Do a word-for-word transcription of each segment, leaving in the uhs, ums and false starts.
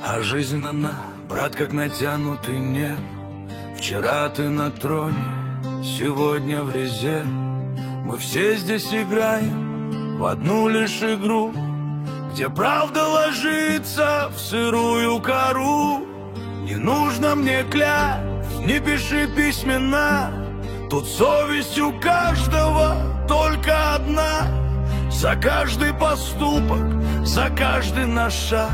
А жизнь она, брат, как натянутый нерв. Вчера ты на троне, сегодня в резе. Мы все здесь играем в одну лишь игру, где правда ложится в сырую кору. Не нужно мне клятв, не пиши письмена. Тут совесть у каждого только одна. За каждый поступок, за каждый наш шаг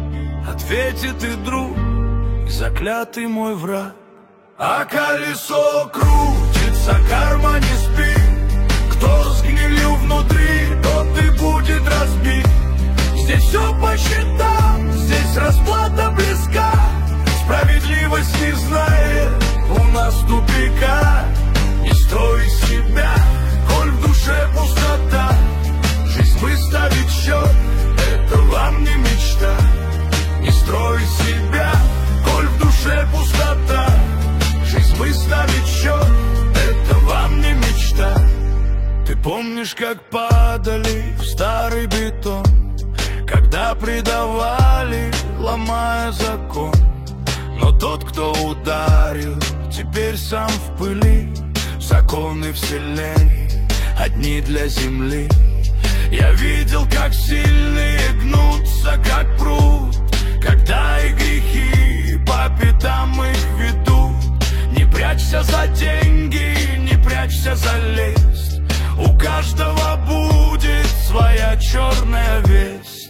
ответит и друг, и заклятый мой враг. А колесо крутится, карма не спит. Кто сгнилью внутри, тот и будет разбит. Здесь все по счетам, здесь расплата близка. Справедливость не знает у нас тупика. Не строй себя, коль в душе пустота. Жизнь выставить счет, это вам не мечта. Не строй себя, коль в душе пустота. Жизнь выставить счет, это вам не мечта. Ты помнишь, как падали в старый бетон, когда предавали, ломая закон. Но тот, кто ударил, теперь сам в пыли. Законы вселенной одни для земли. Я видел, как сильные гнутся, как пруд, когда и грехи по пятам их ведут. Не прячься за деньги, не прячься за лесть. У каждого будет своя черная весть.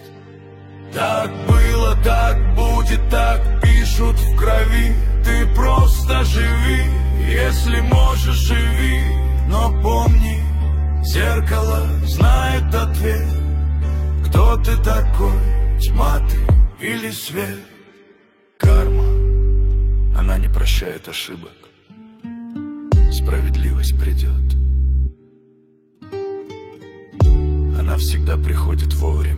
Так было, так будет, так пишут в крови. Ты просто живи, если можешь, живи. Но помни, зеркало знает ответ. Кто ты такой, тьма ты или свет? Карма, она не прощает ошибок. Справедливость придет, она всегда приходит вовремя.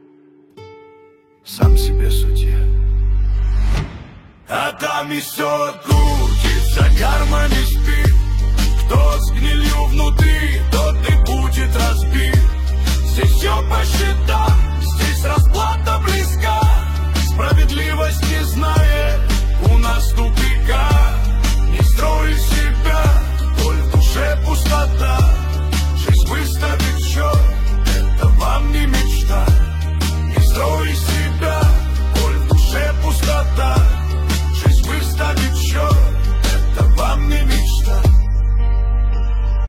Сам себе судья. А там и все крутится, карма не спит.